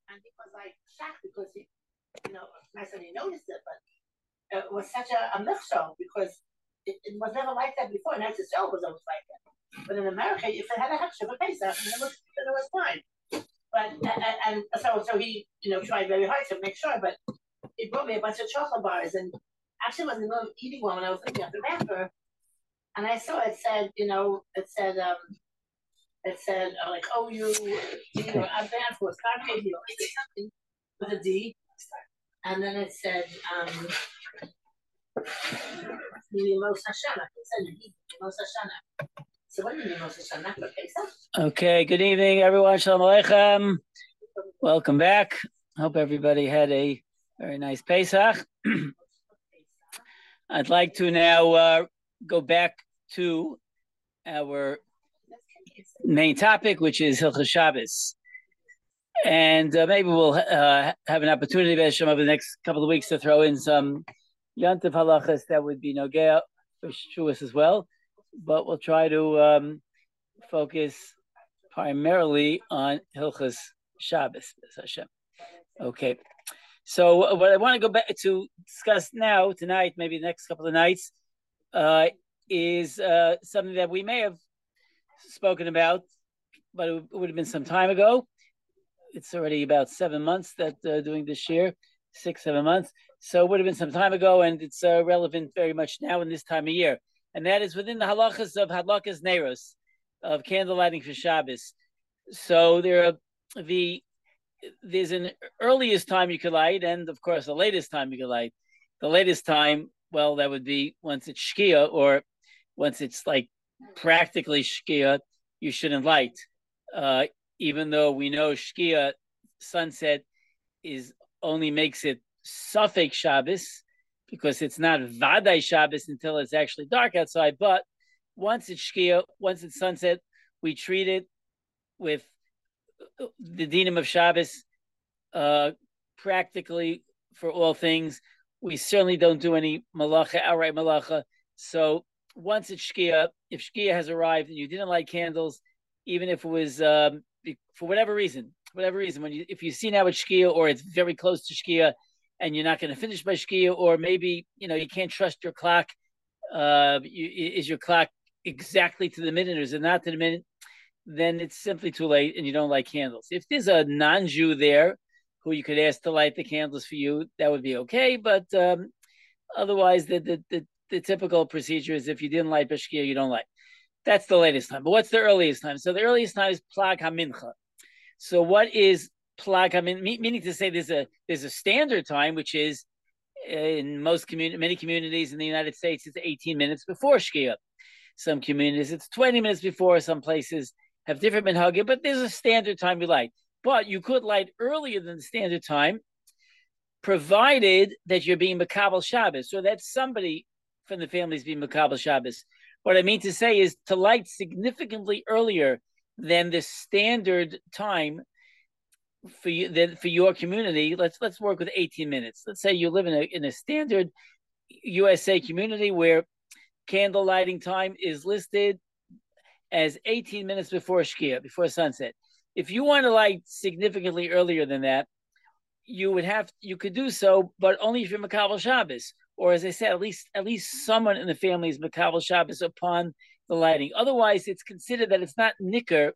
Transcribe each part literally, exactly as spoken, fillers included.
and he was like shocked because he, you know, I said he noticed it, but it was such a, a show because it, it was never like that before. And Israel was always like that. But in America, if they had a hechsher for Pesach, then it was then it was fine. But and, and so so he you know tried very hard to make sure, but he brought me a bunch of chocolate bars, and actually was in the middle of eating one when I was looking at the wrapper, and I saw it said you know it said um it said uh, like oh you you know I'm bad for something with a D, and then it said um Mimos Hashanah. It said Mimos Hashanah. So what do you mean Mimos Hashanah for Pesach? Okay, good evening, everyone. Shalom Aleichem. Welcome back. Hope everybody had a very nice Pesach. I'd like to now uh, go back to our main topic, which is Hilchos Shabbos. And uh, maybe we'll uh, have an opportunity over the next couple of weeks to throw in some Yantiv halachas that would be Nogea for Shavuos as well. But we'll try to um, focus primarily on Hilchos Shabbos. Okay. So what I want to go back to discuss now, tonight, maybe the next couple of nights, uh, is uh, something that we may have spoken about, but it would have been some time ago. It's already about seven months that uh, doing this year, six, seven months. So it would have been some time ago, and it's uh, relevant very much now in this time of year. And that is within the halachas of Hadlakas Neiros, of candle lighting for Shabbos. So there are the there's an earliest time you could light, and of course the latest time you could light. The latest time, well, that would be once it's Shkia, or once it's like practically Shkia, you shouldn't light. Uh, even though we know Shkia, sunset, is only makes it Safek Shabbos, because it's not Vadai Shabbos until it's actually dark outside. But once it's Shkia, once it's sunset, we treat it with the dinim of Shabbos, uh, practically for all things. We certainly don't do any malacha, outright malacha. So once it's Shkia, if Shkia has arrived and you didn't light candles, even if it was um, for whatever reason, whatever reason, when you if you see now it's Shkia or it's very close to Shkia, and you're not going to finish by Shkia, or maybe you know you can't trust your clock. Uh, you, is your clock exactly to the minute, or is it not to the minute? Then it's simply too late, and you don't light candles. If there's a non-Jew there who you could ask to light the candles for you, that would be okay. But um, otherwise, the, the the the typical procedure is if you didn't light Bashkia, you don't light. That's the latest time. But what's the earliest time? So the earliest time is Plag HaMincha. So what is Plag HaMincha? Meaning to say there's a there's a standard time, which is in most community, many communities in the United States, it's eighteen minutes before Shkia. Some communities, it's twenty minutes before. Some places have different minhagim, but there's a standard time you light. But you could light earlier than the standard time, provided that you're being Makabel Shabbos, so that somebody from the family is being Makabel Shabbos. What I mean to say is to light significantly earlier than the standard time for you, then for your community. Let's let's work with eighteen minutes. Let's say you live in a in a standard U S A community where candle lighting time is listed as eighteen minutes before Shkia, before sunset. If you want to light significantly earlier than that, you would have you could do so, but only if you're Makabel Shabbos, or as I said, at least at least someone in the family is Makabel Shabbos upon the lighting. Otherwise, it's considered that it's not nicker.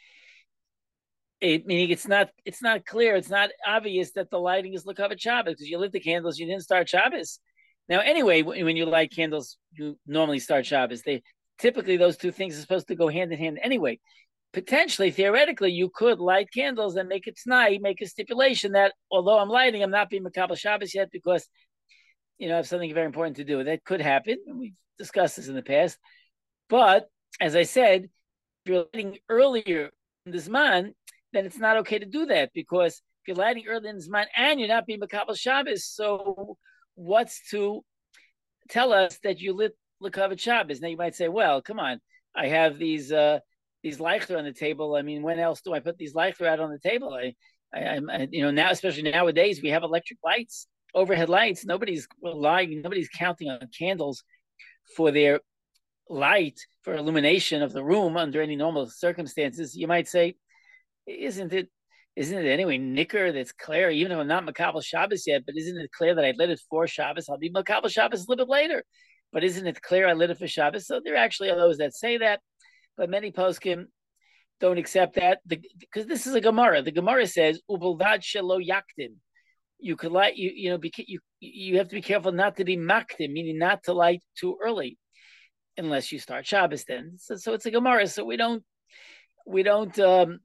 It, meaning it's not it's not clear, it's not obvious that the lighting is L'Kavet Shabbos because you lit the candles, you didn't start Shabbos. Now, anyway, when you light candles, you normally start Shabbos. They typically those two things are supposed to go hand in hand anyway. Potentially, theoretically, you could light candles and make it tonight, make a stipulation that although I'm lighting, I'm not being Makabel Shabbos yet because you know I have something very important to do. That could happen. We've discussed this in the past. But as I said, if you're lighting earlier in the Zman, then it's not okay to do that because if you're lighting earlier in the Zman and you're not being Makabel Shabbos, so what's to tell us that you lit L'Kavet Shabbos? Now you might say, well, come on, I have these uh, these leichter on the table. I mean, when else do I put these leichter out on the table? I, I, I, you know, now especially nowadays we have electric lights, overhead lights. Nobody's relying, nobody's counting on candles for their light for illumination of the room under any normal circumstances. You might say, isn't it? isn't it anyway nicker that's clear, even though I'm not Makabel Shabbos yet, but isn't it clear that I lit it for Shabbos? I'll be Makabel Shabbos a little bit later. But isn't it clear I lit it for Shabbos? So there actually are those that say that, but many poskim don't accept that because this is a Gemara. The Gemara says, "Ubaldad shelo yakdim." You could light, you you know, be, you you have to be careful not to be makdim, meaning not to light too early, unless you start Shabbos. Then, so, so it's a Gemara. So we don't we don't um,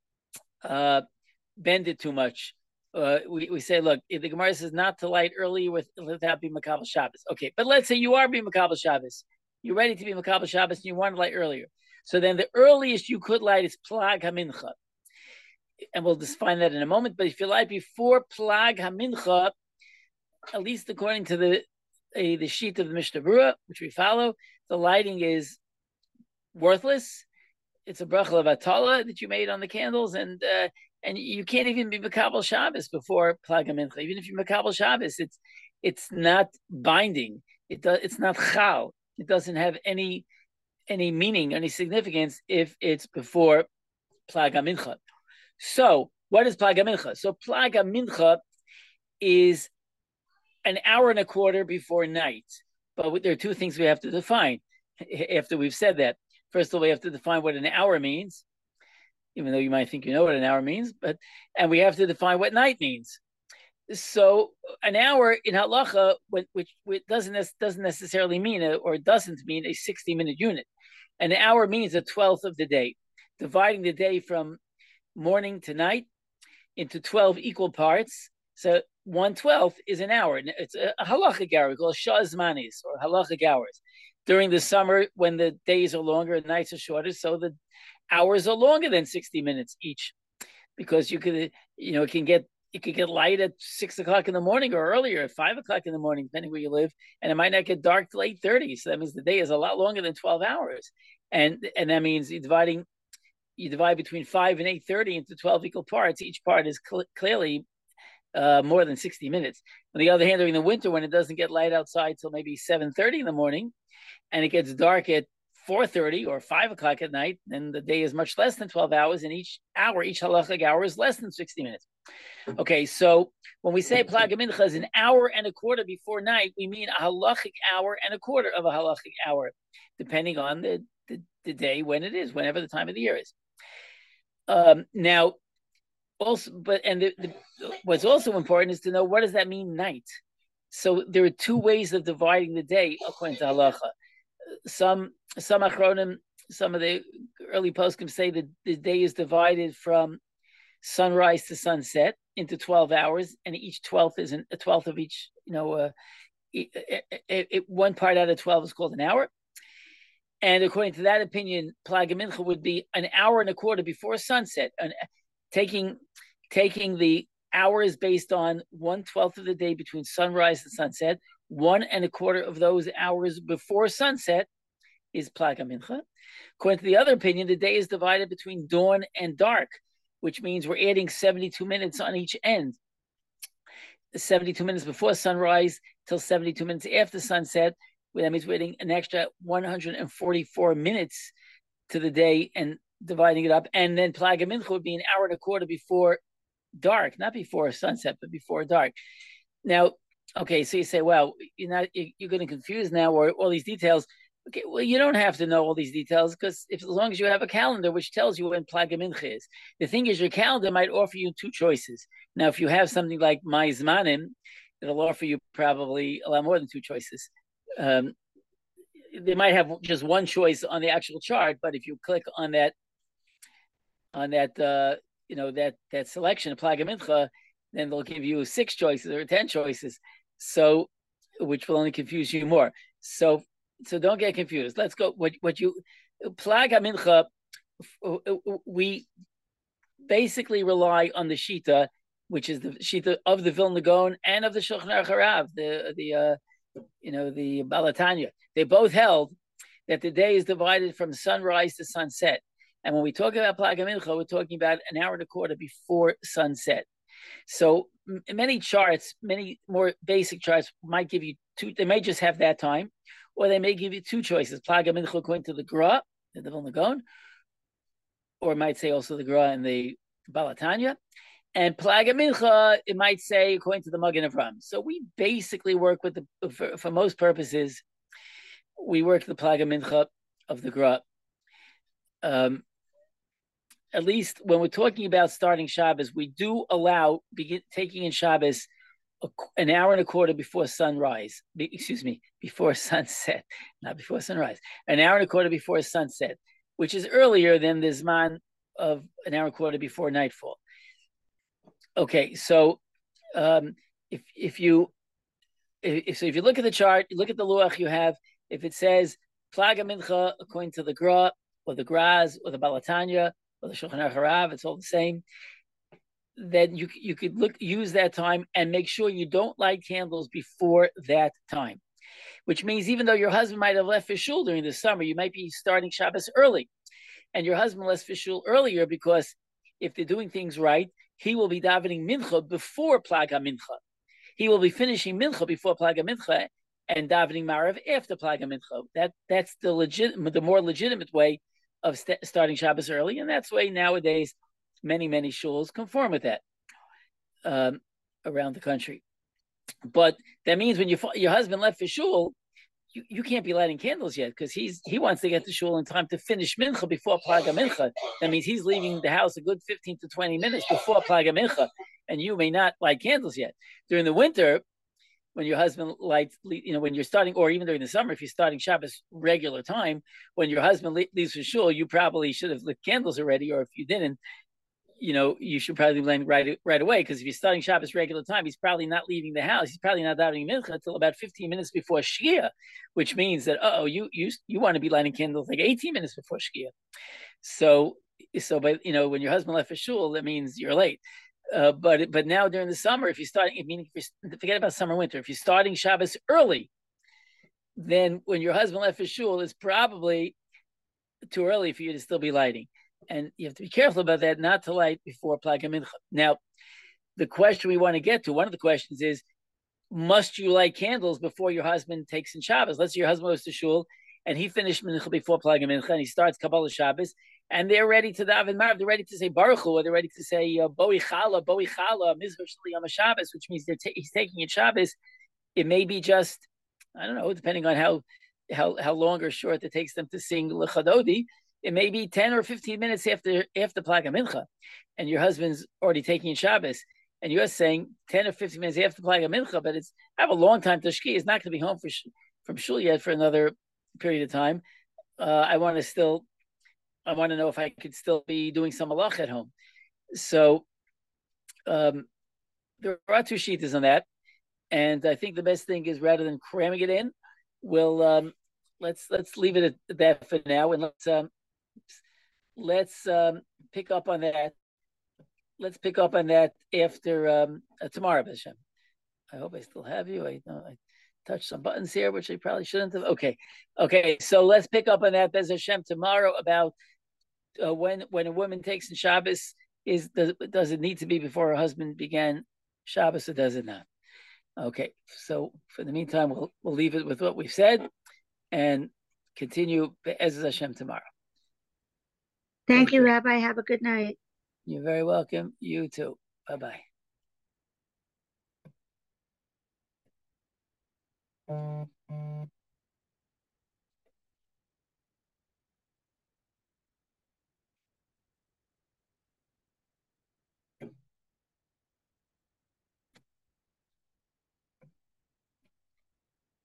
uh, bend it too much. Uh, we, we say, look, if the Gemara says not to light early with, without being Makabel Shabbos. Okay, but let's say you are being Makabel Shabbos. You're ready to be Makabel Shabbos and you want to light earlier. So then the earliest you could light is Plag HaMincha. And we'll define that in a moment. But if you light before Plag HaMincha, at least according to the uh, the sheet of the Mishnah Berurah, which we follow, the lighting is worthless. It's a bracha of Atala that you made on the candles, and uh, and you can't even be Makabel Shabbos before Plag HaMincha. Even if you're Makabel Shabbos, it's it's not binding. It does. It's not chal. It doesn't have any any meaning, any significance if it's before Plag HaMincha. So what is Plag HaMincha? So Plag HaMincha is an hour and a quarter before night. But there are two things we have to define after we've said that. First of all, we have to define what an hour means, even though you might think you know what an hour means, but and we have to define what night means. So an hour in halacha, which, which doesn't doesn't necessarily mean a, or doesn't mean a sixty minute unit. An hour means a twelfth of the day, dividing the day from morning to night into twelve equal parts. So one twelfth is an hour. It's a, a halachic hour called shazmanis or halachic hours. During the summer, when the days are longer and nights are shorter, so the hours are longer than sixty minutes each, because you could, you know, it can get it could get light at six o'clock in the morning or earlier at five o'clock in the morning, depending where you live, and it might not get dark till eight thirty. So that means the day is a lot longer than twelve hours, and and that means you're dividing, you divide between five and eight thirty into twelve equal parts. Each part is cl- clearly uh, more than sixty minutes. On the other hand, during the winter, when it doesn't get light outside till maybe seven thirty in the morning, and it gets dark at four thirty or five o'clock at night, then the day is much less than twelve hours, and each hour, each halachic hour is less than sixty minutes. Okay, so when we say Plag HaMincha is an hour and a quarter before night, we mean a halachic hour and a quarter of a halachic hour, depending on the, the, the day when it is, whenever the time of the year is. Um, now, also, but and the, the, what's also important is to know, what does that mean, night? So there are two ways of dividing the day according to halacha. Some some achronim, some of the early poskim say that the day is divided from sunrise to sunset into twelve hours, and each twelfth is an, a twelfth of each. You know, uh, it, it, it, it, one part out of twelve is called an hour. And according to that opinion, Plag HaMincha would be an hour and a quarter before sunset, and taking taking the hours based on one twelfth of the day between sunrise and sunset. One and a quarter of those hours before sunset is Plag HaMincha. According to the other opinion, the day is divided between dawn and dark, which means we're adding seventy-two minutes on each end. seventy-two minutes before sunrise till seventy-two minutes after sunset. That means we're adding an extra one hundred forty-four minutes to the day and dividing it up. And then Plag HaMincha would be an hour and a quarter before dark, not before sunset, but before dark. Now, okay, so you say, well, you're not, you're going to confuse now, or all these details. Okay, well, you don't have to know all these details, because if as long as you have a calendar which tells you when Plag HaMincha is. The thing is, your calendar might offer you two choices. Now, if you have something like My Zmanim, it'll offer you probably a lot more than two choices. Um, they might have just one choice on the actual chart, but if you click on that, on that, uh, you know, that that selection of Plag HaMincha, then they'll give you six choices or ten choices. So, which will only confuse you more. So, so don't get confused. Let's go. What what you Plag HaMincha, we basically rely on the Shita, which is the Shita of the Vilna Gaon and of the Shulchan Aruch Harav, the the uh, you know the Balatanya. They both held that the day is divided from sunrise to sunset. And when we talk about Plag HaMincha, we're talking about an hour and a quarter before sunset. So many charts, many more basic charts might give you two. They may just have that time, or they may give you two choices: Plag HaMincha according to the Gra, the Vilna Gaon, or might say also the Gra and the Balatanya. And Plaga Mincha, it might say, according to the Magen Avram. So we basically work with the, for, for most purposes, we work the Plaga Mincha of the Gra. Um, at least when we're talking about starting Shabbos, we do allow begin, taking in Shabbos a, an hour and a quarter before sunrise. Be, excuse me, before sunset, not before sunrise. An hour and a quarter before sunset, which is earlier than the Zman of an hour and a quarter before nightfall. Okay, so um, if if you if so if you look at the chart, you look at the luach you have. If it says Plaga Mincha according to the Gra or the Graz or the Balatanya or the Shulchan Aruch Harav, it's all the same. Then you you could look use that time and make sure you don't light candles before that time. Which means even though your husband might have left for shul during the summer, you might be starting Shabbos early, and your husband left for shul earlier because if they're doing things right, he will be davening mincha before Plaga Mincha. He will be finishing mincha before Plaga Mincha and davening Marav after Plaga Mincha. That that's the legit, the more legitimate way of st- starting Shabbos early, and that's the way nowadays many many shuls conform with that um, around the country. But that means when you, your husband left for shul, you, you can't be lighting candles yet because he's he wants to get to shul in time to finish mincha before Plaga Mincha. That means he's leaving the house a good fifteen to twenty minutes before Plaga Mincha, and you may not light candles yet. During the winter, when your husband lights, you know, when you're starting, or even during the summer, if you're starting Shabbos regular time, when your husband leaves for shul, you probably should have lit candles already, or if you didn't, you know, you should probably land right right away, because if you're starting Shabbos regular time, he's probably not leaving the house. He's probably not davening mincha until about fifteen minutes before Shkia, which means that oh, you you you want to be lighting candles like eighteen minutes before Shkia. So so, but you know, when your husband left for shul, that means you're late. Uh, but but now during the summer, if you're starting, meaning if you're, forget about summer winter, if you're starting Shabbos early, then when your husband left for shul, it's probably too early for you to still be lighting. And you have to be careful about that, not to light before Plaga Mincha. Now, the question we want to get to, one of the questions is, must you light candles before your husband takes in Shabbos? Let's say your husband goes to shul and he finished Mincha before Plaga Mincha and he starts Kabbalah Shabbos, and they're ready to daven Marav, they're ready to say Baruch Hu, or they're ready to say uh, Boi Chala, Boi Chala, Mizhar Shli Yom Shabbos, which means they're ta- he's taking in Shabbos. It may be just, I don't know, depending on how how how long or short it takes them to sing L'Chadodi, it may be ten or fifteen minutes after after Plaga Mincha, and your husband's already taking in Shabbos, and you're saying ten or fifteen minutes after Plaga Mincha, but it's I have a long time to Shki. He's not going to be home for, from shul yet for another period of time. Uh, I want to still, I want to know if I could still be doing some malach at home. So um, there are two sheetahs on that, and I think the best thing is rather than cramming it in, we'll um, let's let's leave it at that for now, and let's um, let's um, pick up on that. Let's pick up on that after um, uh, tomorrow, Hashem. I hope I still have you. I know I touched some buttons here, which I probably shouldn't have. Okay, okay. So let's pick up on that, Bez Hashem, tomorrow about uh, when when a woman takes in Shabbos. Is does, does it need to be before her husband began Shabbos, or does it not? Okay. So for the meantime, we'll we'll leave it with what we've said and continue Bez Hashem tomorrow. Thank, Thank you, you, Rabbi. Have a good night. You're very welcome. You too. Bye bye.